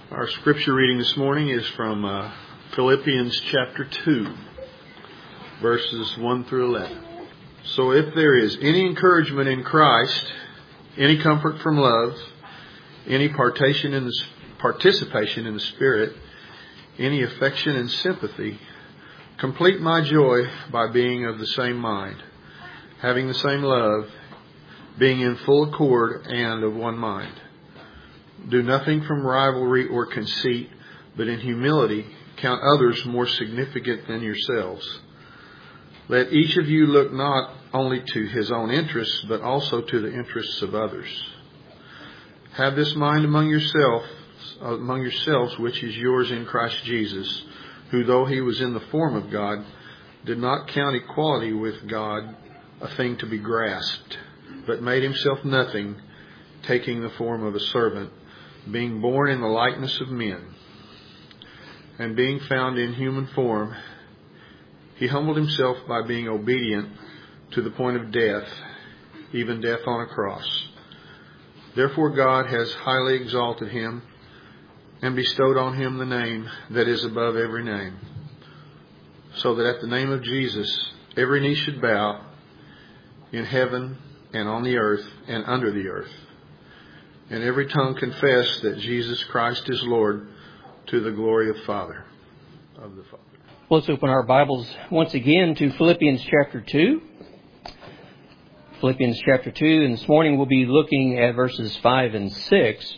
Our scripture reading this morning is from Philippians chapter 2, verses 1 through 11. So if there is any encouragement in Christ, any comfort from love, any participation in the Spirit, any affection and sympathy, complete my joy by being of the same mind, having the same love, being in full accord and of one mind. Do nothing from rivalry or conceit, but in humility count others more significant than yourselves. Let each of you look not only to his own interests, but also to the interests of others. Have this mind among yourselves, which is yours in Christ Jesus, who, though he was in the form of God, did not count equality with God a thing to be grasped, but made himself nothing, taking the form of a servant, being born in the likeness of men, and being found in human form, he humbled himself by being obedient to the point of death, even death on a cross. Therefore God has highly exalted him and bestowed on him the name that is above every name, so that at the name of Jesus every knee should bow, in heaven and on the earth and under the earth, and every tongue confess that Jesus Christ is Lord, to the glory of the Father. Let's open our Bibles once again to Philippians chapter 2. Philippians chapter 2, and this morning we'll be looking at verses 5 and 6.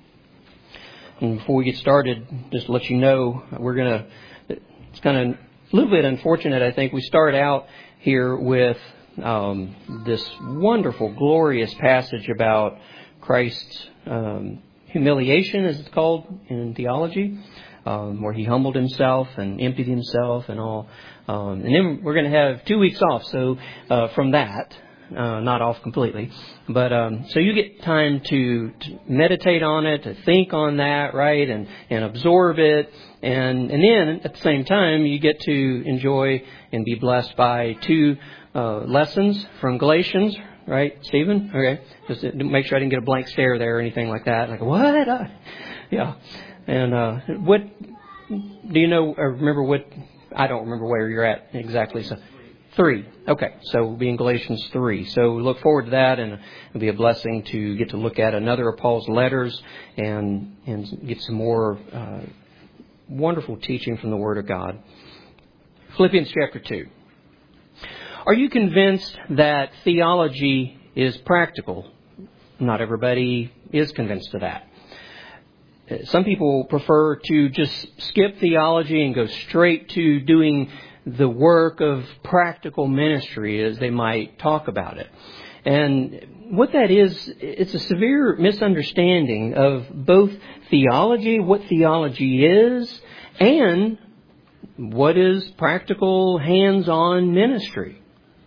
And before we get started, just to let you know, it's kind of a little bit unfortunate, I think. We start out here with this wonderful, glorious passage about Christ's humiliation, as it's called in theology, where he humbled himself and emptied himself and all. And then we're going to have 2 weeks off, so from that, not off completely. But so you get time to meditate on it, to think on that, right, and absorb it. And then at the same time, you get to enjoy and be blessed by 2 lessons from Galatians. Right, Stephen? Okay. Just to make sure I didn't get a blank stare there or anything like that. Like, what? Yeah. And what do you know or remember what? I don't remember where you're at exactly. So 3. Okay. So we'll be in Galatians 3. So we look forward to that, and it'll be a blessing to get to look at another of Paul's letters and get some more wonderful teaching from the Word of God. Philippians chapter 2. Are you convinced that theology is practical? Not everybody is convinced of that. Some people prefer to just skip theology and go straight to doing the work of practical ministry, as they might talk about it. And what that is, it's a severe misunderstanding of both theology, what theology is, and what is practical, hands-on ministry.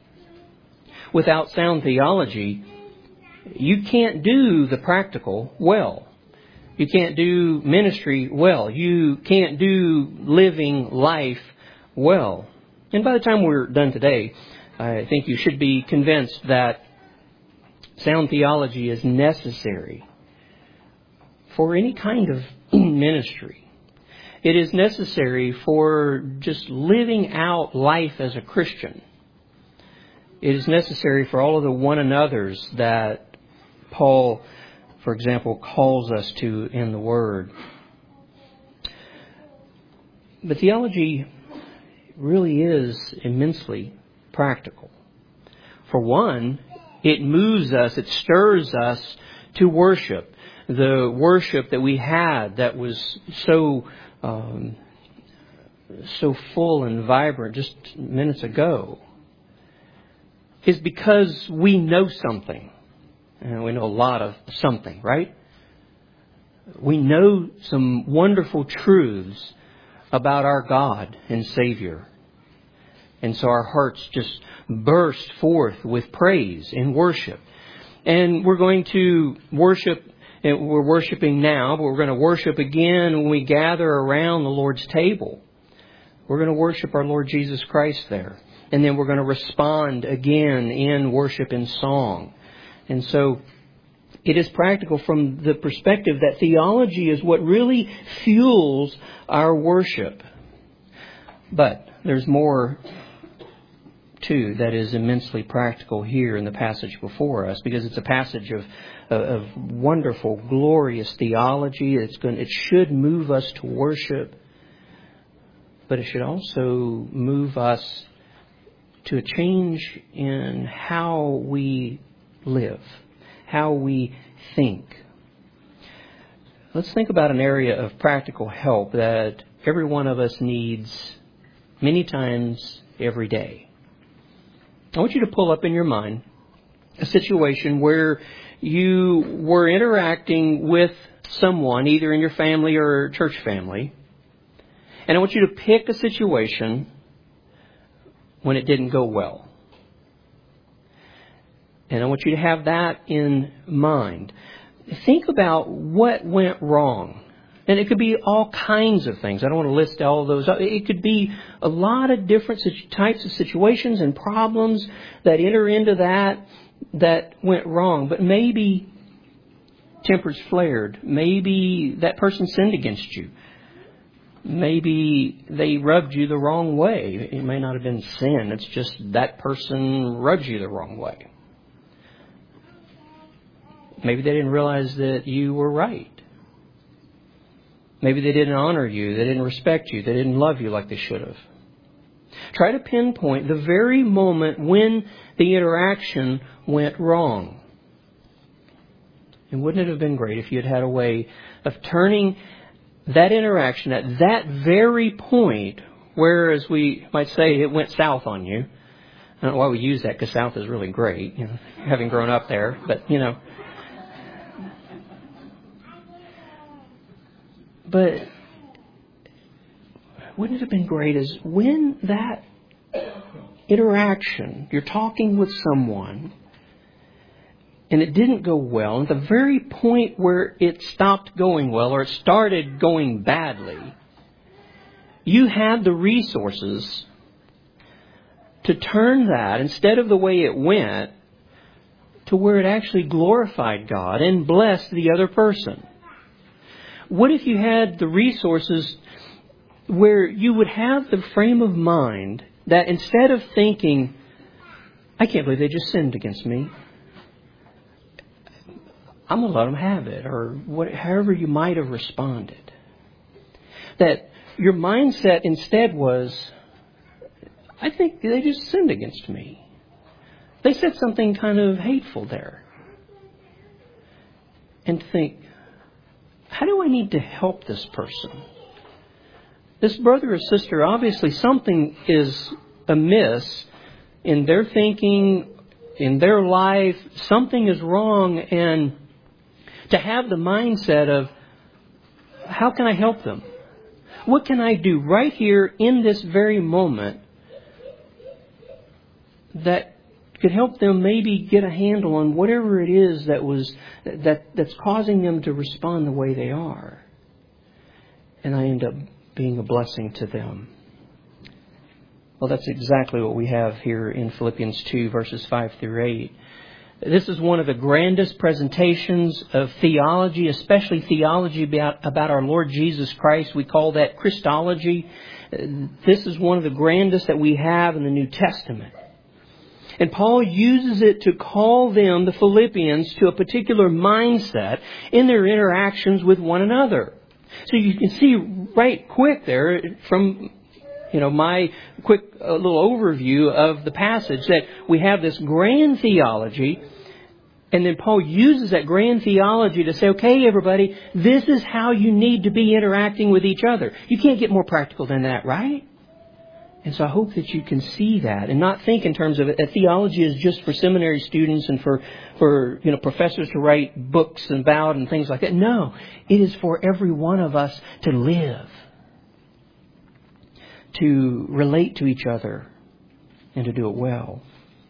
Without sound theology, you can't do the practical well. You can't do ministry well. You can't do living life well. And by the time we're done today, I think you should be convinced that sound theology is necessary for any kind of ministry. It is necessary for just living out life as a Christian. It is necessary for all of the one another's that Paul, for example, calls us to in the Word. But theology really is immensely practical. For one, it moves us, it stirs us to worship. The worship that we had that was so full and vibrant just minutes ago is because we know something. And we know a lot of something, right? We know some wonderful truths about our God and Savior. And so our hearts just burst forth with praise and worship. And we're going to worship, and we're worshiping now, but we're going to worship again when we gather around the Lord's table. We're going to worship our Lord Jesus Christ there. And then we're going to respond again in worship and song. And so It is practical from the perspective that theology is what really fuels our worship. But there's more, too, that is immensely practical here in the passage before us, because it's a passage of wonderful, glorious theology. It should move us to worship, but it should also move us to a change in how we live, how we think. Let's think about an area of practical help that every one of us needs many times every day. I want you to pull up in your mind a situation where you were interacting with someone, either in your family or church family, and I want you to pick a situation when it didn't go well. And I want you to have that in mind. Think about what went wrong. And it could be all kinds of things. I don't want to list all of those. It could be a lot of different types of situations and problems that enter into that went wrong. But maybe tempers flared. Maybe that person sinned against you. Maybe they rubbed you the wrong way. It may not have been sin. It's just that person rubbed you the wrong way. Maybe they didn't realize that you were right. Maybe they didn't honor you. They didn't respect you. They didn't love you like they should have. Try to pinpoint the very moment when the interaction went wrong. And wouldn't it have been great if you had had a way of turning that interaction at that very point where, as we might say, it went south on you. I don't know why we use that, because south is really great, having grown up there. But, But wouldn't it have been great is when that interaction, you're talking with someone, and it didn't go well, at the very point where it stopped going well or it started going badly, you had the resources to turn that, instead of the way it went, to where it actually glorified God and blessed the other person. What if you had the resources where you would have the frame of mind that instead of thinking, I can't believe they just sinned against me, I'm going to let them have it, or however you might have responded. That your mindset instead was, I think they just sinned against me. They said something kind of hateful there. And think, how do I need to help this person? This brother or sister, obviously something is amiss in their thinking, in their life. Something is wrong. And to have the mindset of, how can I help them? What can I do right here in this very moment that could help them maybe get a handle on whatever it is that's causing them to respond the way they are. And I end up being a blessing to them. Well, that's exactly what we have here in Philippians 2, verses 5 through 8. This is one of the grandest presentations of theology, especially theology about our Lord Jesus Christ. We call that Christology. This is one of the grandest that we have in the New Testament. And Paul uses it to call them, the Philippians, to a particular mindset in their interactions with one another. So you can see right quick there from, my quick little overview of the passage that we have this grand theology. And then Paul uses that grand theology to say, okay, everybody, this is how you need to be interacting with each other. You can't get more practical than that, right? And so I hope that you can see that and not think in terms of it. Theology is just for seminary students and for professors to write books about and things like that. No, it is for every one of us to live, to relate to each other, and to do it well.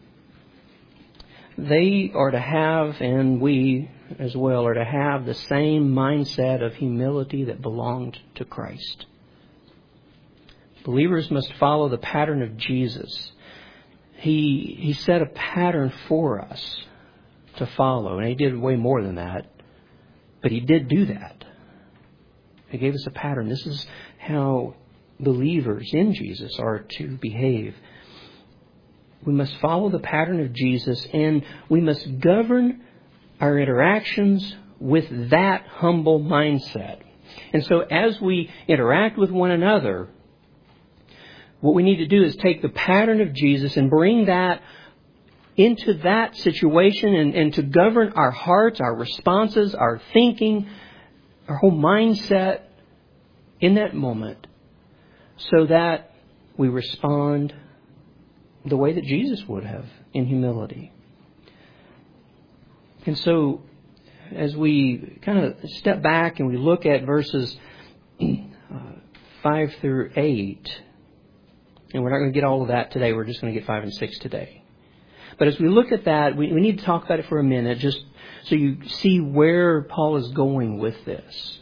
They are to have, and we as well are to have, the same mindset of humility that belonged to Christ. Believers must follow the pattern of Jesus. He set a pattern for us to follow. And He did way more than that. But He did do that. He gave us a pattern. This is how believers in Jesus are to behave. We must follow the pattern of Jesus, and we must govern our interactions with that humble mindset. And so as we interact with one another, what we need to do is take the pattern of Jesus and bring that into that situation and to govern our hearts, our responses, our thinking, our whole mindset in that moment, so that we respond the way that Jesus would have, in humility. And so, as we kind of step back and we look at verses 5 through 8, and we're not going to get all of that today, we're just going to get 5 and 6 today. But as we look at that, we need to talk about it for a minute, just so you see where Paul is going with this.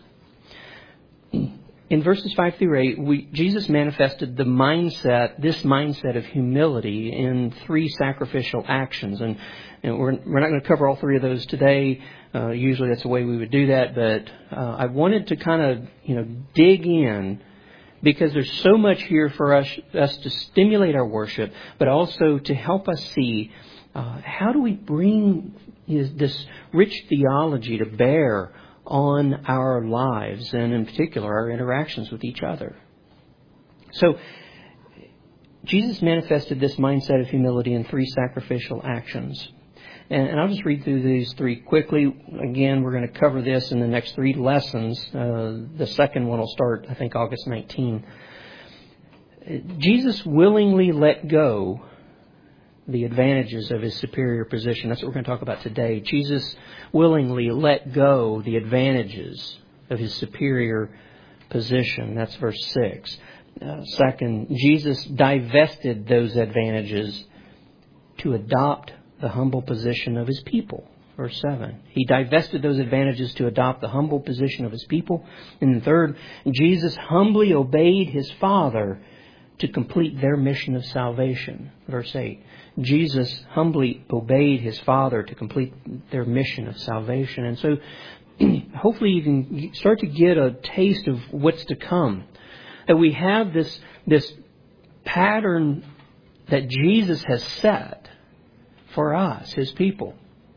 In verses 5 through 8, Jesus manifested this mindset of humility in 3 sacrificial actions. And we're not going to cover all 3 of those today. Usually that's the way we would do that. But I wanted to kind of, dig in, because there's so much here for us to stimulate our worship, but also to help us see how do we bring this rich theology to bear on our lives, and in particular our interactions with each other. So Jesus manifested this mindset of humility in 3 sacrificial actions. And I'll just read through these 3 quickly. Again, we're going to cover this in the next 3 lessons. The second one will start, I think, August 19. Jesus willingly let go the advantages of His superior position. That's what we're going to talk about today. Jesus willingly let go the advantages of His superior position. That's verse 6. Second, Jesus divested those advantages to adopt the humble position of His people. Verse 7. He divested those advantages to adopt the humble position of His people. And third, Jesus humbly obeyed His Father to complete their mission of salvation. Verse 8. Jesus humbly obeyed His Father to complete their mission of salvation. And so hopefully you can start to get a taste of what's to come. That we have this pattern that Jesus has set for us, His people.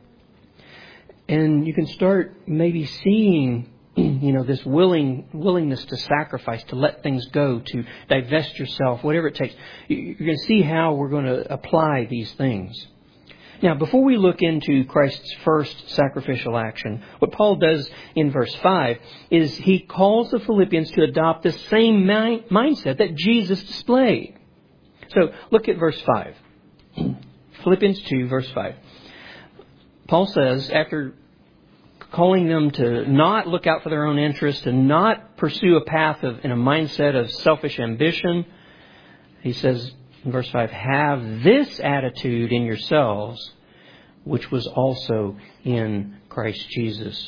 And you can start maybe seeing, this willingness to sacrifice, to let things go, to divest yourself, whatever it takes. You're going to see how we're going to apply these things. Now, before we look into Christ's first sacrificial action, what Paul does in verse 5 is he calls the Philippians to adopt the same mindset that Jesus displayed. So, look at verse 5. Philippians 2, verse 5. Paul says, after calling them to not look out for their own interest, to not pursue a path in a mindset of selfish ambition, he says in verse 5, have this attitude in yourselves, which was also in Christ Jesus.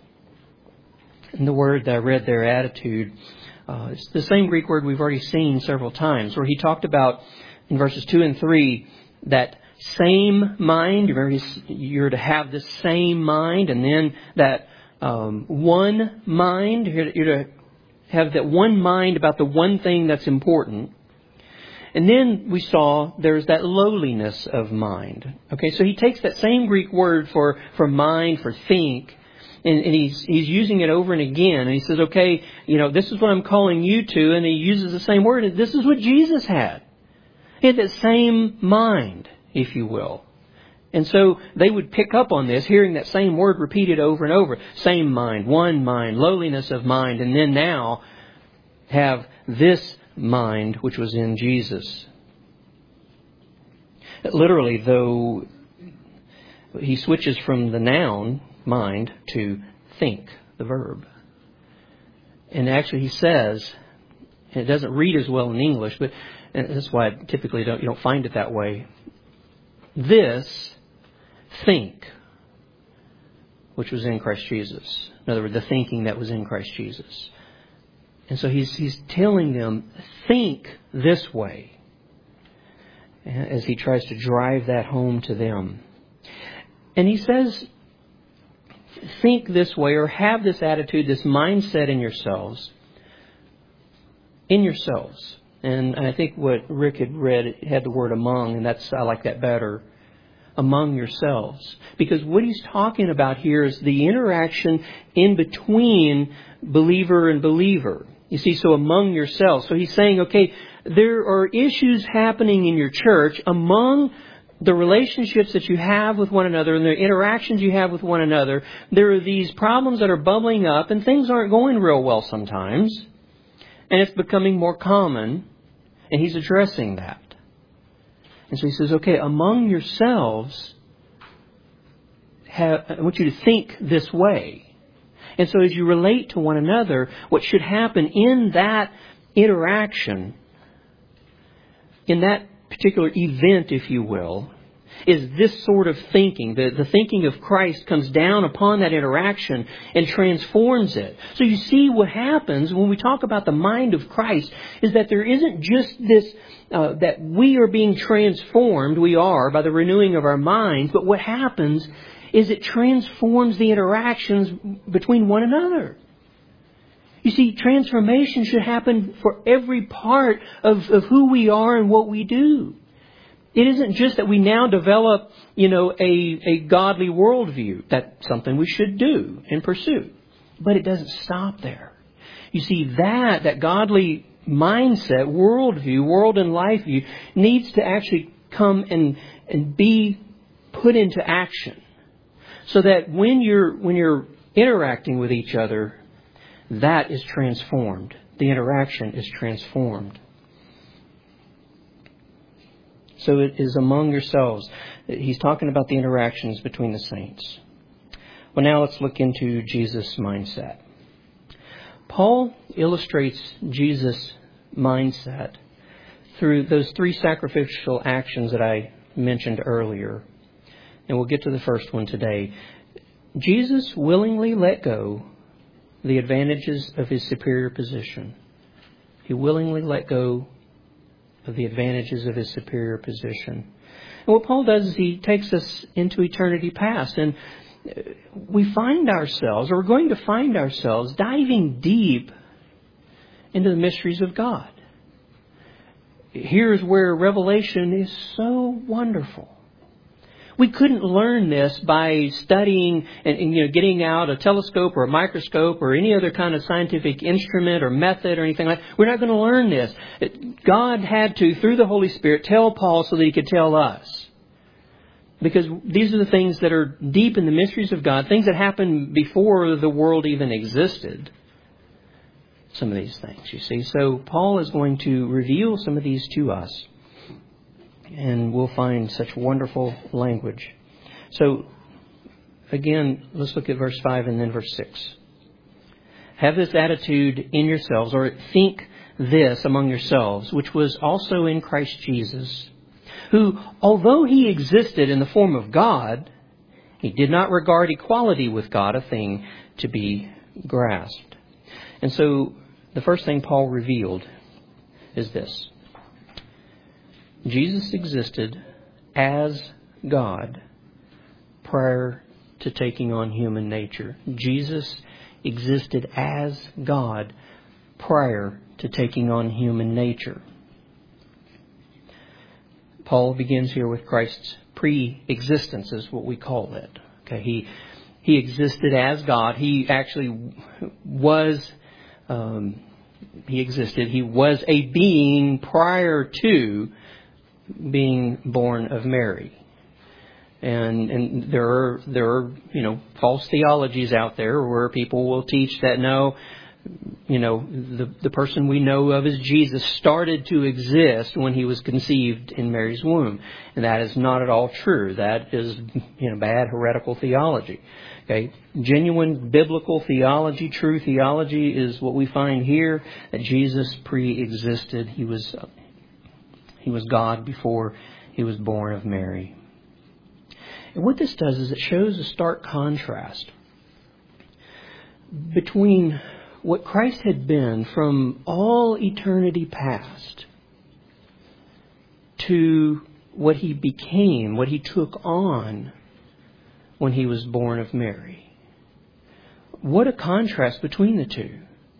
And the word that I read there, attitude, it's the same Greek word we've already seen several times, where he talked about in verses 2 and 3 that same mind. Remember, you're to have the same mind, and then that one mind. You're to have that one mind about the one thing that's important. And then we saw there's that lowliness of mind. Okay, so he takes that same Greek word for mind, for think, and he's using it over and again. And he says, okay, this is what I'm calling you to. And he uses the same word. And this is what Jesus had. He had that same mind, if you will. And so they would pick up on this, hearing that same word repeated over and over. Same mind, one mind, lowliness of mind, and then now have this mind which was in Jesus. Literally, though, he switches from the noun, mind, to think, the verb. And actually he says, and it doesn't read as well in English, but that's why typically you don't find it that way. This think, which was in Christ Jesus. In other words, the thinking that was in Christ Jesus. And so he's telling them, think this way, as he tries to drive that home to them. And he says, think this way, or have this attitude, this mindset in yourselves. In yourselves. And I think what Rick had read, it had the word among, and I like that better. Among yourselves. Because what he's talking about here is the interaction in between believer and believer. You see, so among yourselves. So he's saying, okay, there are issues happening in your church among the relationships that you have with one another and the interactions you have with one another. There are these problems that are bubbling up and things aren't going real well sometimes. And it's becoming more common. And he's addressing that. And so he says, okay, among yourselves, I want you to think this way. And so as you relate to one another, what should happen in that interaction, in that particular event, if you will, is this sort of thinking. The thinking of Christ comes down upon that interaction and transforms it. So you see what happens when we talk about the mind of Christ is that there isn't just this, that we are being transformed, we are, by the renewing of our minds, but what happens is it transforms the interactions between one another. You see, transformation should happen for every part of who we are and what we do. It isn't just that we now develop, a godly worldview. That's something we should do and pursue. But it doesn't stop there. You see, that godly mindset, worldview, world and life view, needs to actually come and be put into action. So that when you're interacting with each other, that is transformed. The interaction is transformed. So it is among yourselves. He's talking about the interactions between the saints. Well, now let's look into Jesus' mindset. Paul illustrates Jesus' mindset through those 3 sacrificial actions that I mentioned earlier. And we'll get to the first one today. Jesus willingly let go the advantages of his superior position. He willingly let go of the advantages of his superior position. And what Paul does is he takes us into eternity past. And we find ourselves, or we're going to find ourselves, diving deep into the mysteries of God. Here's where Revelation is so wonderful. We couldn't learn this by studying and getting out a telescope or a microscope or any other kind of scientific instrument or method or anything like that. We're not going to learn this. God had to, through the Holy Spirit, tell Paul so that he could tell us. Because these are the things that are deep in the mysteries of God, things that happened before the world even existed. Some of these things, you see. So Paul is going to reveal some of these to us. And we'll find such wonderful language. So, again, let's look at verse 5 and then verse 6. Have this attitude in yourselves, or think this among yourselves, which was also in Christ Jesus, who, although he existed in the form of God, he did not regard equality with God a thing to be grasped. And so, the first thing Paul revealed is this. Jesus existed as God prior to taking on human nature. Jesus existed as God prior to taking on human nature. Paul begins here with Christ's pre-existence, is what we call it. Okay, he existed as God. He actually was. He existed. He was a being prior to being born of Mary. And there are false theologies out there where people will teach that no, the person we know of as Jesus started to exist when he was conceived in Mary's womb. And that is not at all true. That is bad heretical theology. Okay, genuine biblical theology, true theology is what we find here, that Jesus pre-existed. He was God before he was born of Mary. And what this does is it shows a stark contrast between what Christ had been from all eternity past to what he became, what he took on when He was born of Mary. What a contrast between the two.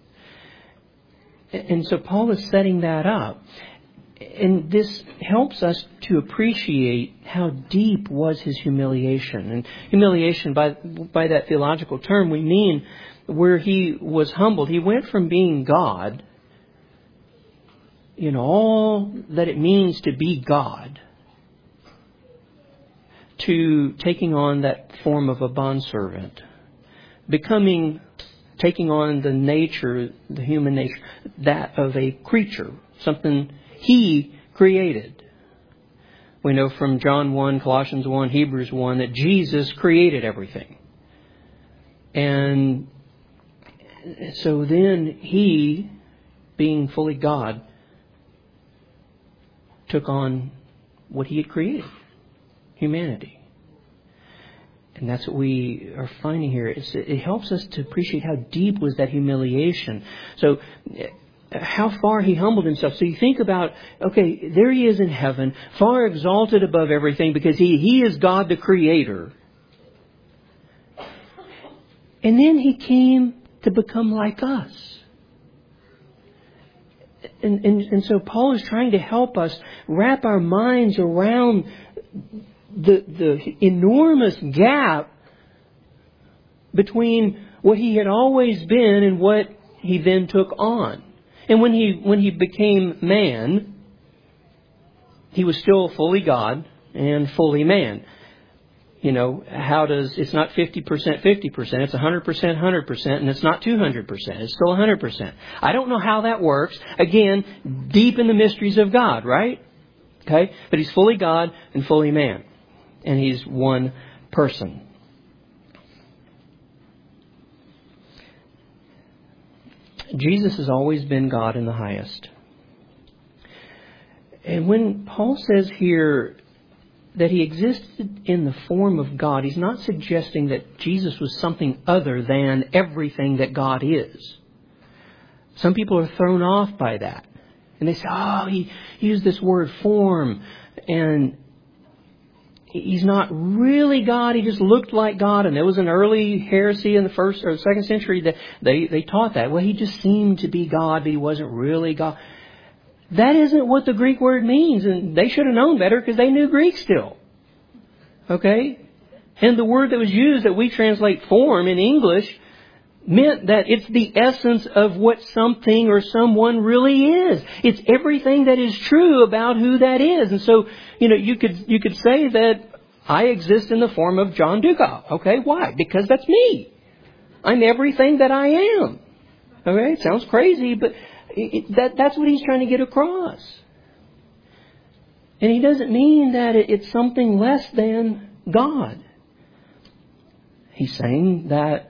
And so Paul is setting that up. And this helps us to appreciate how deep was His humiliation. And humiliation, by that theological term, we mean where He was humbled. He went from being God, all that it means to be God, to taking on that form of a bondservant, taking on the nature, the human nature, that of a creature, something He created. We know from John 1, Colossians 1, Hebrews 1 that Jesus created everything. And so then He, being fully God, took on what He had created, humanity. And that's what we are finding here. It helps us to appreciate how deep was that humiliation. So how far He humbled Himself. So you think about, okay, there He is in heaven, far exalted above everything because He is God the Creator. And then He came to become like us. And so Paul is trying to help us wrap our minds around the enormous gap between what He had always been and what He then took on. And when he became man, He was still fully God and fully man. It's not 50%, 50%, it's 100%, 100%, and it's not 200%, it's still 100%. I don't know how that works. Again, deep in the mysteries of God, right? Okay? But He's fully God and fully man. And He's one person. Jesus has always been God in the highest. And when Paul says here that He existed in the form of God, he's not suggesting that Jesus was something other than everything that God is. Some people are thrown off by that. And they say, He used this word form, and He's not really God. He just looked like God. And there was an early heresy in the first or second century that they taught that. Well, He just seemed to be God, but He wasn't really God. That isn't what the Greek word means. And they should have known better because they knew Greek still. Okay? And the word that was used that we translate form in English meant that it's the essence of what something or someone really is. It's everything that is true about who that is. And so, you could say that I exist in the form of John Dugas. Okay, why? Because that's me. I'm everything that I am. Okay, it sounds crazy, but that's what he's trying to get across. And he doesn't mean that it's something less than God. He's saying that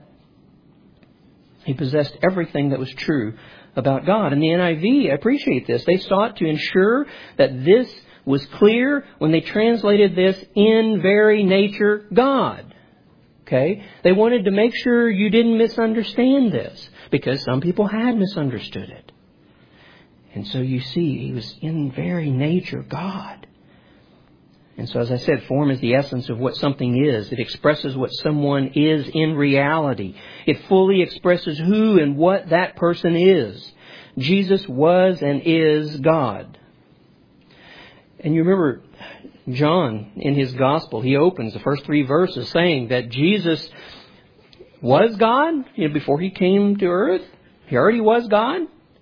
He possessed everything that was true about God. And the NIV, I appreciate this. They sought to ensure that this was clear when they translated this in very nature God. Okay? They wanted to make sure you didn't misunderstand this, because some people had misunderstood it. And so you see, He was in very nature God. And so, as I said, form is the essence of what something is. It expresses what someone is in reality. It fully expresses who and what that person is. Jesus was and is God. And you remember John in his gospel, he opens the first 3 verses saying that Jesus was God before He came to earth. He already was God.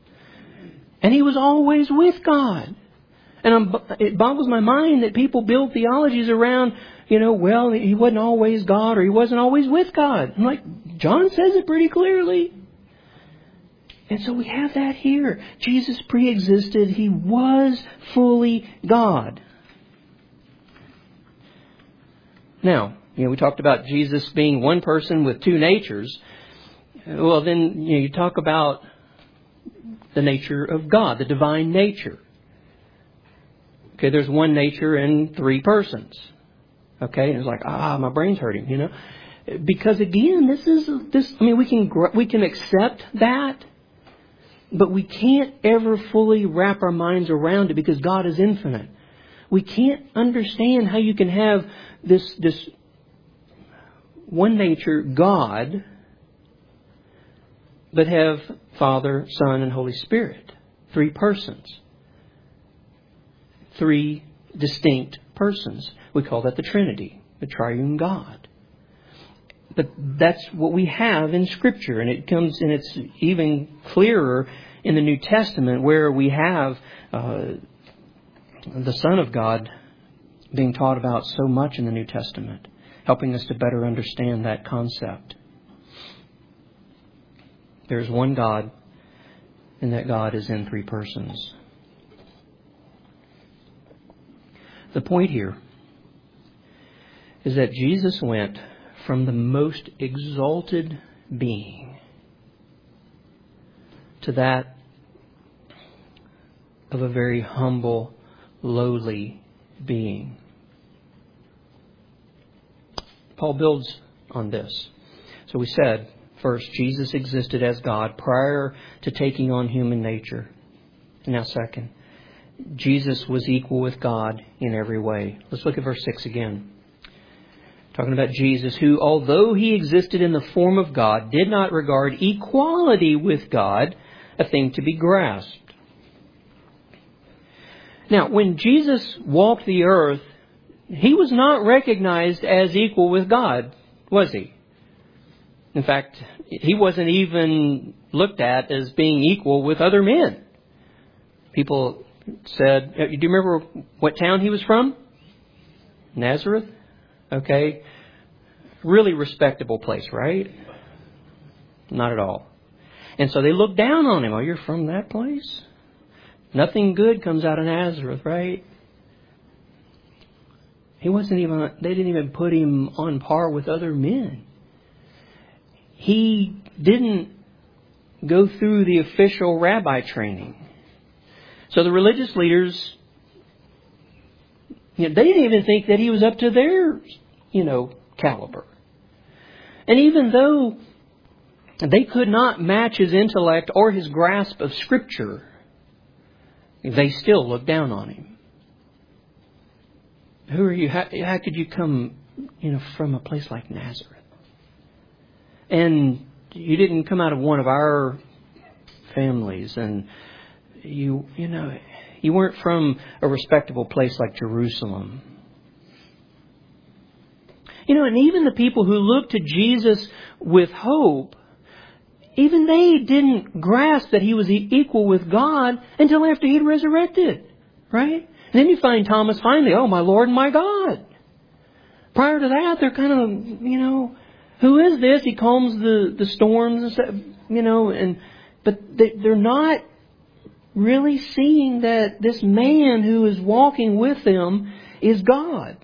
And He was always with God. And it boggles my mind that people build theologies around, well, He wasn't always God or He wasn't always with God. I'm like, John says it pretty clearly. And so we have that here. Jesus pre-existed. He was fully God. Now, we talked about Jesus being one person with 2 natures. Well, then, you talk about the nature of God, the divine nature. Okay, there's one nature in 3 persons. Okay, and it's like, my brain's hurting, Because again, we can accept that, but we can't ever fully wrap our minds around it because God is infinite. We can't understand how you can have this one nature God, but have Father, Son, and Holy Spirit. 3 persons. 3 distinct persons. We call that the Trinity, the Triune God. But that's what we have in Scripture, and it's even clearer in the New Testament, where we have the Son of God being taught about so much in the New Testament, helping us to better understand that concept. There's one God, and that God is in 3 persons. The point here is that Jesus went from the most exalted being to that of a very humble, lowly being. Paul builds on this. So we said, first, Jesus existed as God prior to taking on human nature. Now, second, Jesus was equal with God in every way. Let's look at verse 6 again. Talking about Jesus, who, although He existed in the form of God, did not regard equality with God a thing to be grasped. Now, when Jesus walked the earth, He was not recognized as equal with God, was He? In fact, He wasn't even looked at as being equal with other men. People said, do you remember what town He was from? Nazareth? Okay. Really respectable place, right? Not at all. And so they looked down on Him. Oh, you're from that place? Nothing good comes out of Nazareth, right? They didn't even put Him on par with other men. He didn't go through the official rabbi training. So the religious leaders, they didn't even think that He was up to their, caliber. And even though they could not match His intellect or His grasp of Scripture, they still looked down on Him. Who are you? How could you come, from a place like Nazareth? And you didn't come out of one of our families, and you weren't from a respectable place like Jerusalem. And even the people who looked to Jesus with hope, even they didn't grasp that He was equal with God until after He'd resurrected. Right? And then you find Thomas finally, oh, my Lord and my God. Prior to that, they're kind of, who is this? He calms the storms and stuff, but they're not really seeing that this man who is walking with them is God.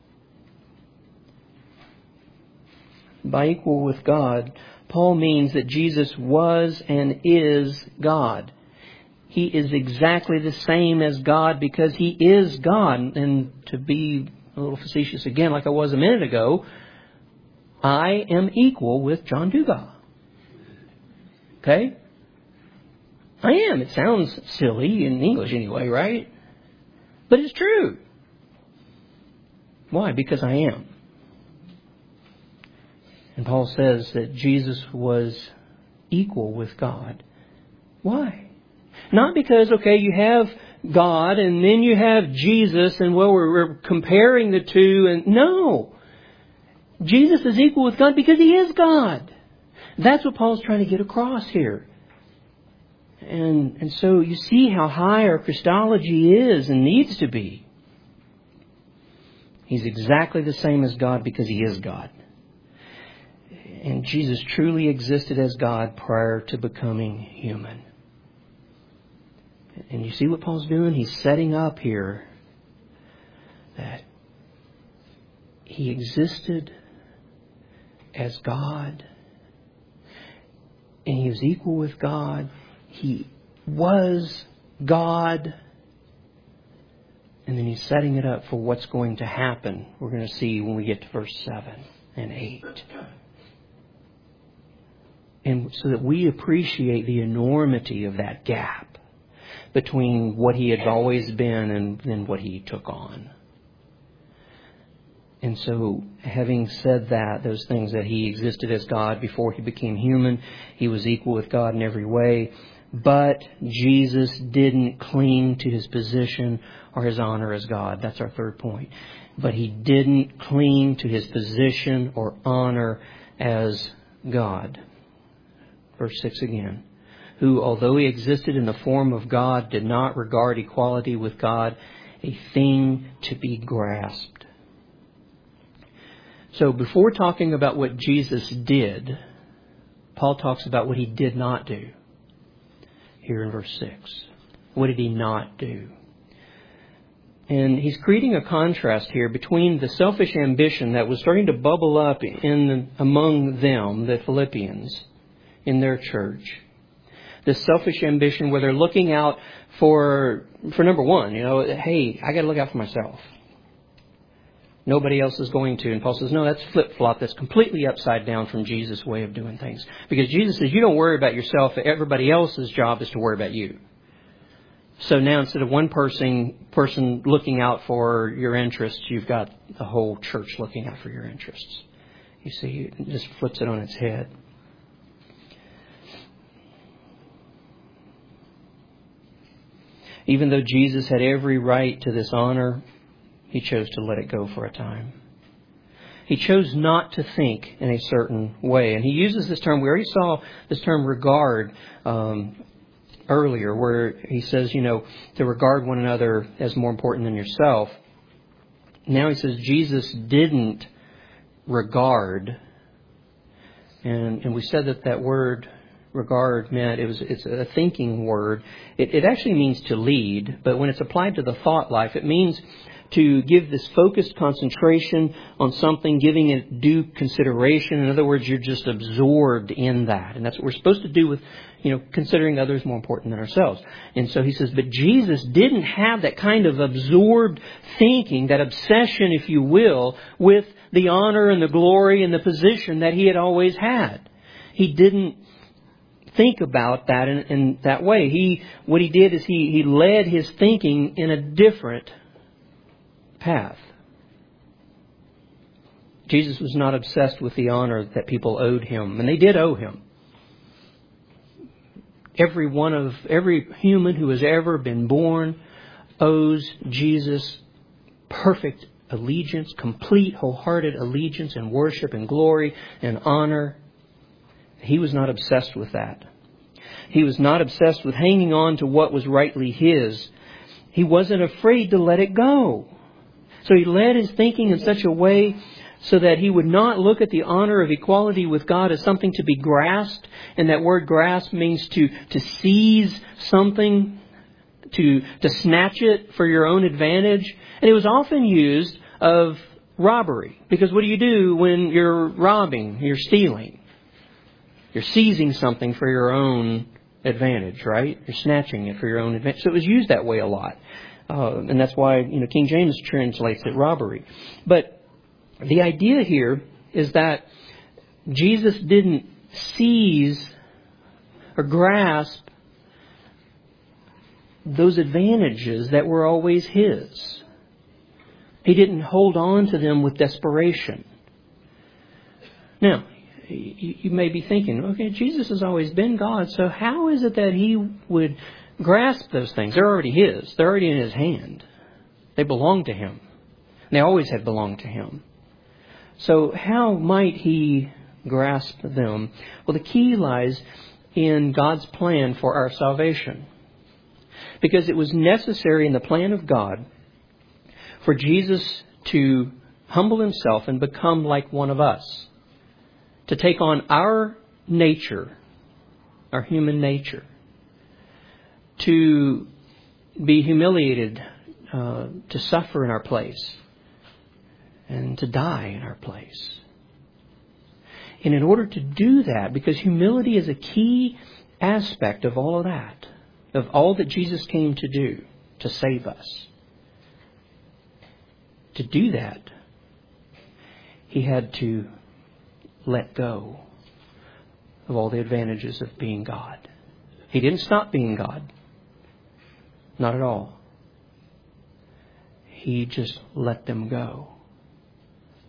By equal with God, Paul means that Jesus was and is God. He is exactly the same as God because He is God. And to be a little facetious again, like I was a minute ago, I am equal with John Dugas. Okay? I am. It sounds silly in English anyway, right? But it's true. Why? Because I am. And Paul says that Jesus was equal with God. Why? Not because, you have God and then you have Jesus and we're comparing the two. And no. Jesus is equal with God because He is God. That's what Paul's trying to get across here. And so you see how high our Christology is and needs to be. He's exactly the same as God because He is God. And Jesus truly existed as God prior to becoming human. And you see what Paul's doing? He's setting up here that He existed as God. And He was equal with God. He was God. And then He's setting it up for what's going to happen. We're going to see when we get to verse 7 and 8. And so that we appreciate the enormity of that gap between what He had always been and what He took on. And so, having said that, those things that He existed as God before He became human, He was equal with God in every way. But Jesus didn't cling to His position or His honor as God. That's our third point. But He didn't cling to His position or honor as God. Verse 6 again. Who, although He existed in the form of God, did not regard equality with God a thing to be grasped. So before talking about what Jesus did, Paul talks about what He did not do. Here in verse 6. What did He not do? And he's creating a contrast here between the selfish ambition that was starting to bubble up among them, the Philippians, in their church. This selfish ambition where they're looking out for number one, hey, I got to look out for myself. Nobody else is going to. And Paul says, no, that's flip-flop. That's completely upside down from Jesus' way of doing things. Because Jesus says, you don't worry about yourself. Everybody else's job is to worry about you. So now instead of one person looking out for your interests, you've got the whole church looking out for your interests. You see, it just flips it on its head. Even though Jesus had every right to this honor, He chose to let it go for a time. He chose not to think in a certain way. And He uses this term, we already saw this term regard earlier, where He says, to regard one another as more important than yourself. Now He says Jesus didn't regard. And we said that word regard meant it's a thinking word. It actually means to lead, but when it's applied to the thought life, it means to give this focused concentration on something, giving it due consideration. In other words, you're just absorbed in that. And that's what we're supposed to do with, considering others more important than ourselves. And so He says, but Jesus didn't have that kind of absorbed thinking, that obsession, if you will, with the honor and the glory and the position that He had always had. He didn't think about that in that way. What he did is he led His thinking in a different path. Jesus was not obsessed with the honor that people owed Him, and they did owe Him. Every human who has ever been born owes Jesus perfect allegiance, complete, wholehearted allegiance and worship and glory and honor. He was not obsessed with that. He was not obsessed with hanging on to what was rightly His. He wasn't afraid to let it go. So He led His thinking in such a way so that He would not look at the honor of equality with God as something to be grasped. And that word grasp means to seize something, to snatch it for your own advantage. And it was often used of robbery. Because what do you do when you're robbing, you're stealing? You're seizing something for your own advantage, right? You're snatching it for your own advantage. So it was used that way a lot. And that's why, King James translates it robbery. But the idea here is that Jesus didn't seize or grasp those advantages that were always His. He didn't hold on to them with desperation. Now, you may be thinking, okay, Jesus has always been God, so how is it that He would grasp those things? They're already His. They're already in His hand. They belong to Him. They always have belonged to Him. So how might He grasp them? Well, the key lies in God's plan for our salvation. Because it was necessary in the plan of God for Jesus to humble Himself and become like one of us. To take on our nature, our human nature. To be humiliated, to suffer in our place. And to die in our place. And in order to do that, because humility is a key aspect of all of that, of all that Jesus came to do, to save us. To do that, He had to let go of all the advantages of being God. He didn't stop being God. Not at all. He just let them go.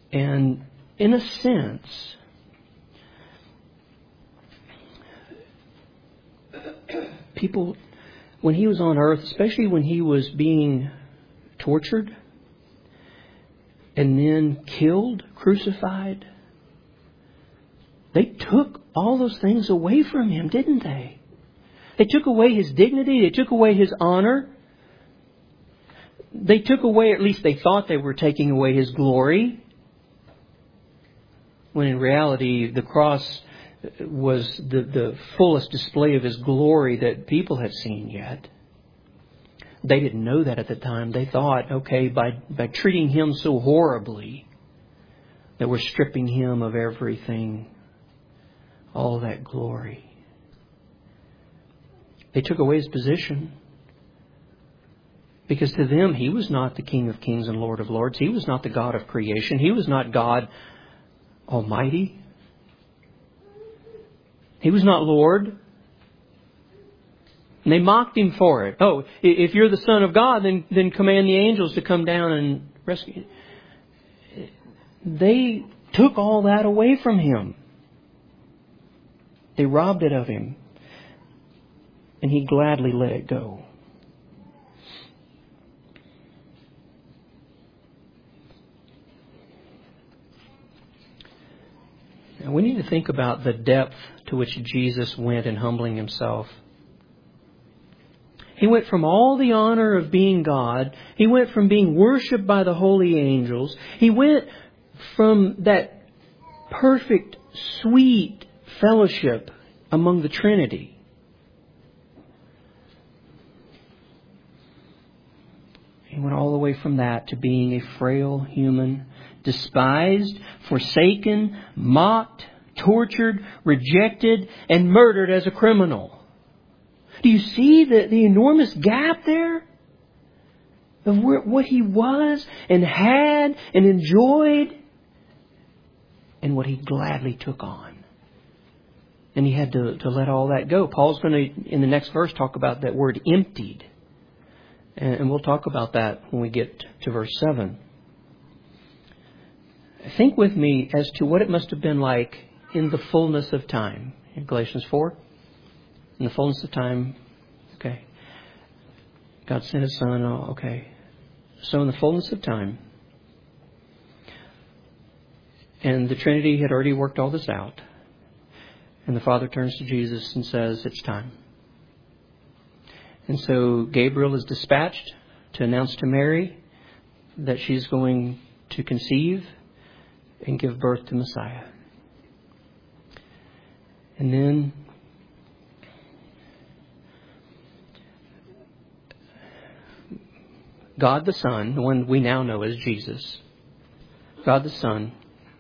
And in a sense, people, when He was on earth, especially when He was being tortured and then killed, crucified, they took all those things away from Him, didn't they? They took away His dignity. They took away His honor. They took away, at least they thought they were taking away His glory, when in reality the cross was the fullest display of His glory that people had seen yet. They didn't know that at the time. They thought, okay, by treating Him so horribly, that we're stripping Him of everything, all that glory. They took away His position. Because to them, He was not the King of Kings and Lord of Lords. He was not the God of creation. He was not God Almighty. He was not Lord. And they mocked Him for it. Oh, if you're the Son of God, then command the angels to come down and rescue you. They took all that away from Him. They robbed it of Him. And He gladly let it go. Now, we need to think about the depth to which Jesus went in humbling Himself. He went from all the honor of being God. He went from being worshipped by the holy angels. He went from that perfect, sweet fellowship among the Trinity. He went all the way from that to being a frail human, despised, forsaken, mocked, tortured, rejected, and murdered as a criminal. Do you see the enormous gap there? Of what He was and had and enjoyed, and what He gladly took on. And He had to let all that go. Paul's going to, in the next verse, talk about that word emptied. And we'll talk about that when we get to verse 7. Think with me as to what it must have been like in the fullness of time. In Galatians 4, in the fullness of time, okay. God sent His Son, okay. So in the fullness of time, and the Trinity had already worked all this out, and the Father turns to Jesus and says, it's time. And so Gabriel is dispatched to announce to Mary that she's going to conceive and give birth to Messiah. And then God the Son, the one we now know as Jesus, God the Son,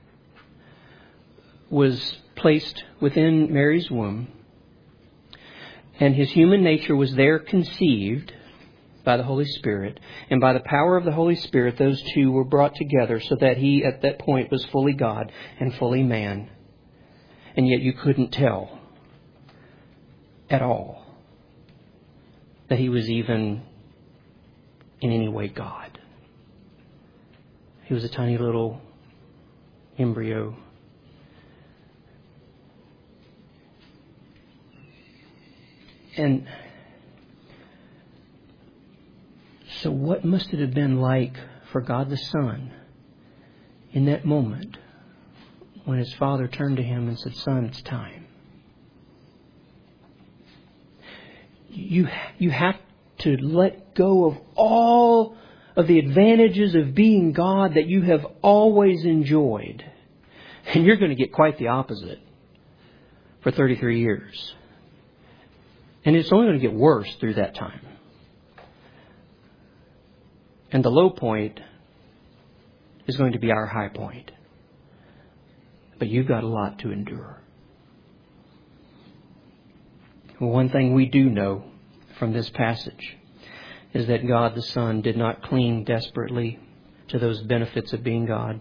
was placed within Mary's womb. And His human nature was there conceived by the Holy Spirit. And by the power of the Holy Spirit, those two were brought together so that He, at that point, was fully God and fully man. And yet you couldn't tell at all that He was even in any way God. He was a tiny little embryo. And so what must it have been like for God the Son in that moment when His Father turned to Him and said, Son, it's time. You have to let go of all of the advantages of being God that you have always enjoyed. And you're going to get quite the opposite for 33 years. And it's only going to get worse through that time. And the low point is going to be our high point. But you've got a lot to endure. Well, one thing we do know from this passage is that God the Son did not cling desperately to those benefits of being God.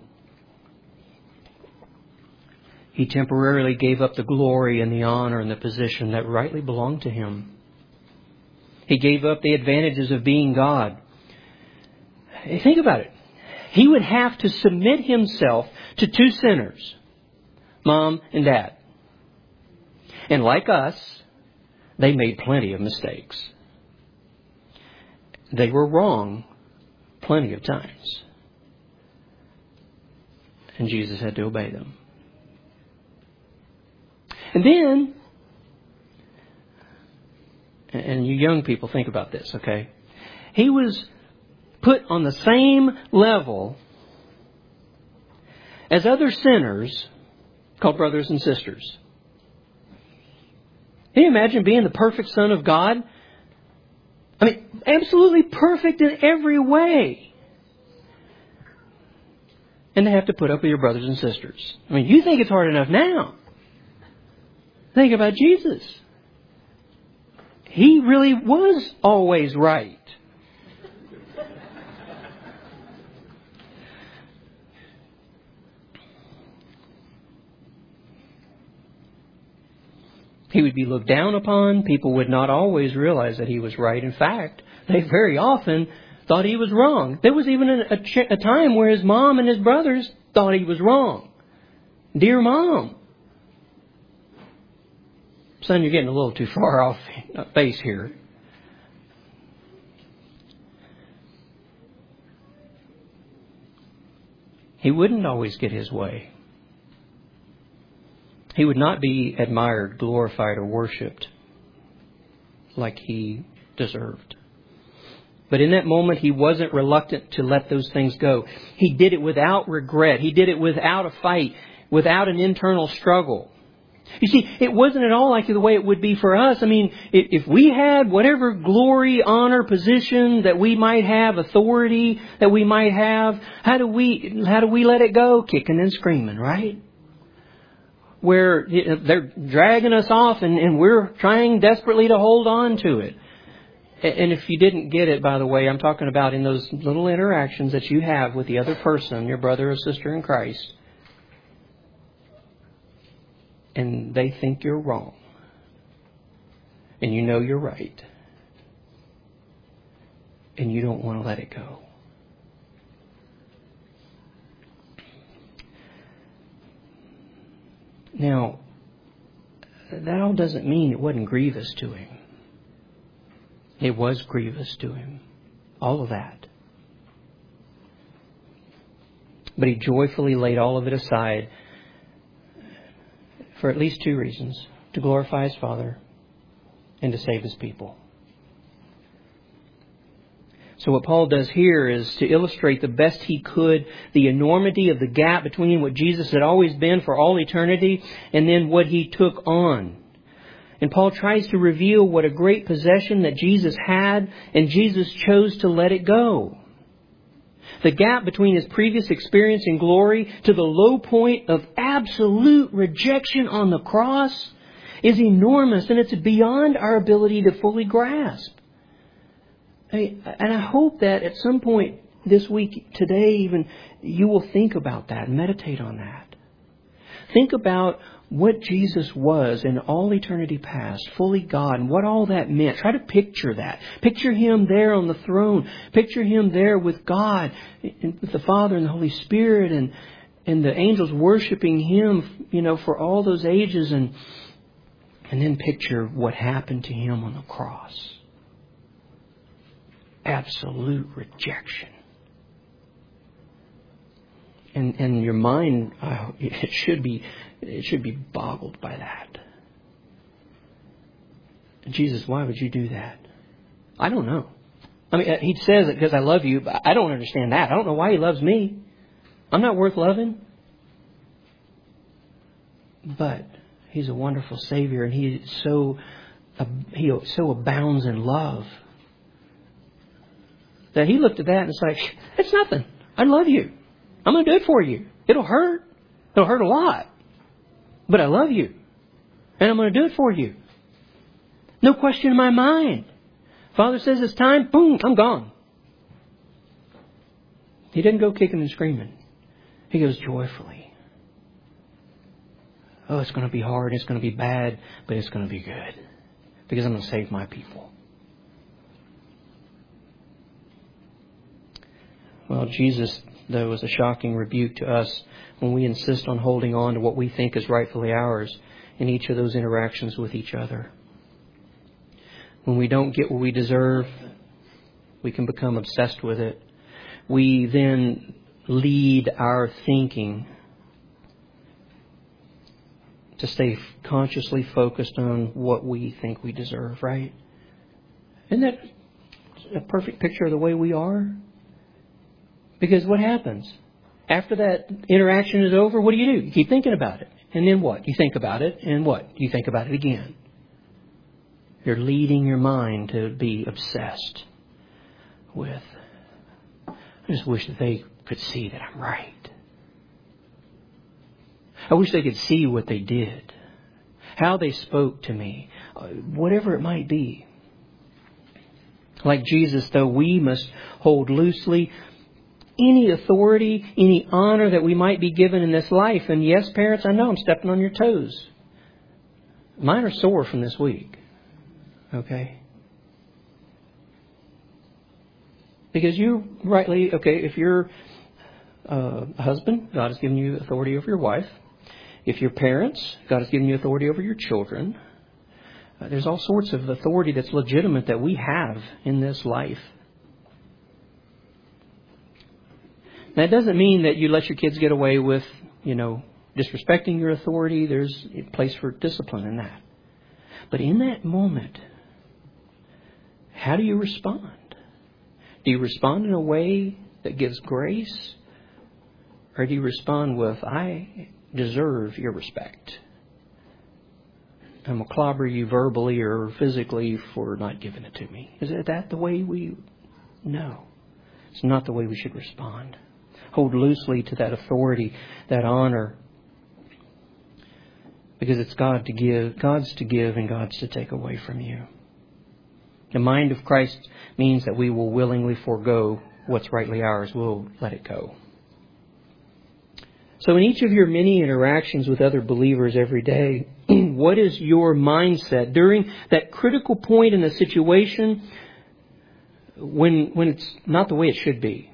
He temporarily gave up the glory and the honor and the position that rightly belonged to Him. He gave up the advantages of being God. Think about it. He would have to submit Himself to two sinners, Mom and Dad. And like us, they made plenty of mistakes. They were wrong plenty of times. And Jesus had to obey them. And then, and you young people, think about this, okay? He was put on the same level as other sinners called brothers and sisters. Can you imagine being the perfect Son of God? I mean, absolutely perfect in every way. And to have to put up with your brothers and sisters. I mean, you think it's hard enough now. Think about Jesus. He really was always right. He would be looked down upon. People would not always realize that he was right. In fact, they very often thought he was wrong. There was even a time where his mom and his brothers thought he was wrong. Dear Mom. Son, you're getting a little too far off base here. He wouldn't always get his way. He would not be admired, glorified, or worshipped like he deserved. But in that moment, he wasn't reluctant to let those things go. He did it without regret. He did it without a fight, without an internal struggle. You see, it wasn't at all like the way it would be for us. I mean, if we had whatever glory, honor, position that we might have, authority that we might have, how do we let it go? Kicking and screaming, right? Where they're dragging us off and we're trying desperately to hold on to it. And if you didn't get it, by the way, I'm talking about in those little interactions that you have with the other person, your brother or sister in Christ, and they think you're wrong. And you know you're right. And you don't want to let it go. Now, that all doesn't mean it wasn't grievous to him. It was grievous to him. All of that. But he joyfully laid all of it aside for at least two reasons. To glorify his Father and to save his people. So what Paul does here is to illustrate the best he could the enormity of the gap between what Jesus had always been for all eternity and then what he took on. And Paul tries to reveal what a great possession that Jesus had, and Jesus chose to let it go. The gap between his previous experience in glory to the low point of absolute rejection on the cross is enormous, and it's beyond our ability to fully grasp. And I hope that at some point this week, today even, you will think about that, meditate on that. Think about what Jesus was in all eternity past, fully God, and what all that meant. Try to picture that. Picture Him there on the throne. Picture Him there with God, with the Father and the Holy Spirit, and the angels worshiping Him, for all those ages, and then picture what happened to Him on the cross. Absolute rejection. And your mind, it should be boggled by that. Jesus, why would you do that? I don't know. I mean, He says it because I love you, but I don't understand that. I don't know why He loves me. I'm not worth loving. But He's a wonderful Savior, and He so abounds in love that He looked at that and it's like, it's nothing. I love you. I'm going to do it for you. It'll hurt. It'll hurt a lot. But I love you. And I'm going to do it for you. No question in my mind. Father says it's time. Boom, I'm gone. He didn't go kicking and screaming. He goes joyfully. Oh, it's going to be hard. It's going to be bad. But it's going to be good. Because I'm going to save my people. Well, Jesus, though, is a shocking rebuke to us when we insist on holding on to what we think is rightfully ours in each of those interactions with each other. When we don't get what we deserve, we can become obsessed with it. We then lead our thinking to stay consciously focused on what we think we deserve, right? Isn't that a perfect picture of the way we are? Because what happens? After that interaction is over, what do? You keep thinking about it. And then what? You think about it, and what? You think about it again. You're leading your mind to be obsessed with. I just wish that they could see that I'm right. I wish they could see what they did, how they spoke to me, whatever it might be. Like Jesus, though, we must hold loosely any authority, any honor that we might be given in this life. And yes, parents, I know I'm stepping on your toes. Mine are sore from this week. Okay? Because you rightly, if you're a husband, God has given you authority over your wife. If you're parents, God has given you authority over your children. There's all sorts of authority that's legitimate that we have in this life. That doesn't mean that you let your kids get away with, disrespecting your authority. There's a place for discipline in that. But in that moment, how do you respond? Do you respond in a way that gives grace? Or do you respond with, I deserve your respect. I'm going to clobber you verbally or physically for not giving it to me. Is that the way we... No. It's not the way we should respond. Hold loosely to that authority, that honor. Because it's God's to give and God's to take away from you. The mind of Christ means that we will willingly forego what's rightly ours. We'll let it go. So in each of your many interactions with other believers every day, what is your mindset during that critical point in a situation when it's not the way it should be?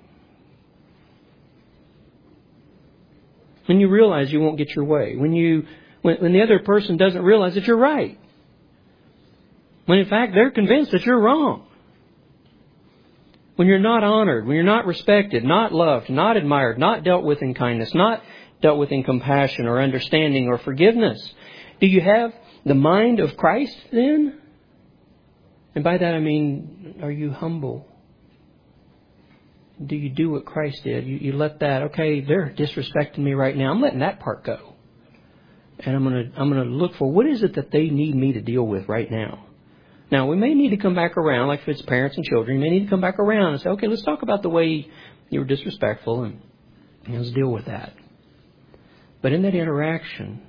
When you realize you won't get your way. When the other person doesn't realize that you're right. When in fact they're convinced that you're wrong. When you're not honored, when you're not respected, not loved, not admired, not dealt with in kindness, not dealt with in compassion or understanding or forgiveness. Do you have the mind of Christ then? And by that I mean, are you humble? Do you do what Christ did? You let that, okay, they're disrespecting me right now. I'm letting that part go. And I'm going to look for what is it that they need me to deal with right now. Now, we may need to come back around, like if it's parents and children, you may need to come back around and say, okay, let's talk about the way you were disrespectful and let's deal with that. But in that interaction,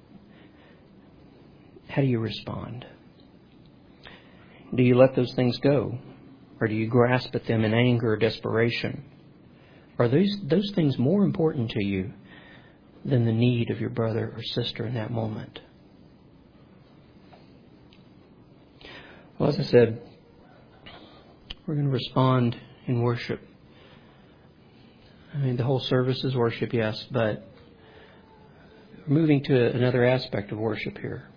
how do you respond? Do you let those things go? Or do you grasp at them in anger or desperation? Are those things more important to you than the need of your brother or sister in that moment? Well, as I said, we're going to respond in worship. I mean, the whole service is worship, yes, but we're moving to another aspect of worship here.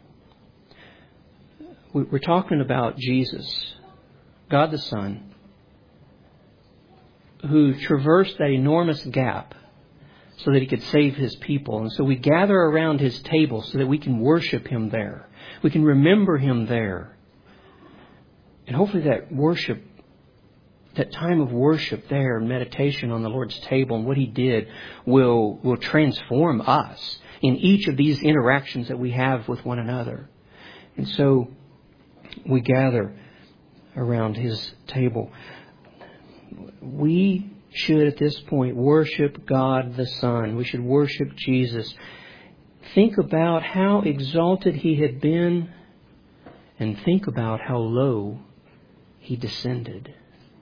We're talking about Jesus, God the Son, who traversed that enormous gap so that He could save His people. And so we gather around His table so that we can worship Him there. We can remember Him there. And hopefully that worship, that time of worship there, meditation on the Lord's table and what He did will transform us in each of these interactions that we have with one another. And so we gather around His table. We should at this point worship God the Son. We should worship Jesus. Think about how exalted He had been and think about how low He descended.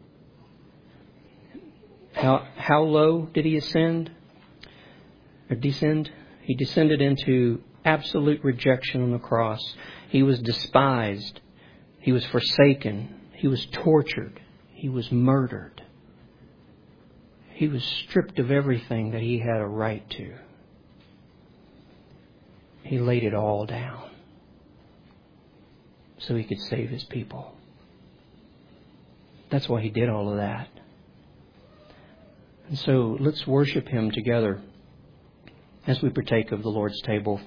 How low did He ascend? Or descend? He descended into absolute rejection on the cross. He was despised. He was forsaken. He was tortured. He was murdered. He was stripped of everything that he had a right to. He laid it all down so he could save his people. That's why he did all of that. And so let's worship him together as we partake of the Lord's table.